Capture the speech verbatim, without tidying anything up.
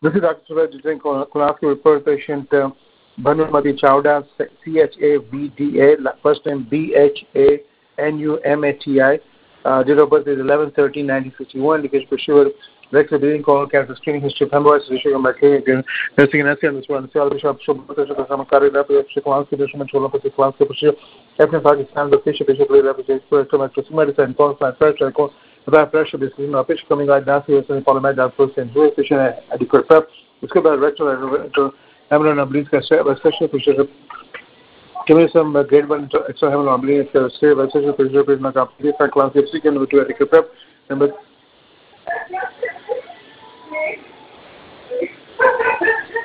This is Doctor Suraj Jitendra Kunaski with first patient uh, Bhanumati Chawda, C H A V D A, first name B H A N U M A T I. Uh, date of birth is eleven thirteen nineteen sixty-one. Indication for sure. Rectal bleeding, colon cancer, screening history, hemorrhoids, issue of bacteria, nursing and S C on this one. The Bishop, Bishop, Sama Kari, Bishop, Kunaski, Bishop, Chola, Bishop, Kunaski, Bishop, Ethnic Pakistan, the Bishop, Bishop, Bishop, Bishop, Medicine, Constant, Pressure, the pressure, this is a patient coming out now, so polymer that process, patient adequate prep. उसके बाद rectal abdominal obliques का special procedure give me some uh, grade one extra abdominal obliques uh, say special procedure पे ना काफी fact class के second number two adequate prep number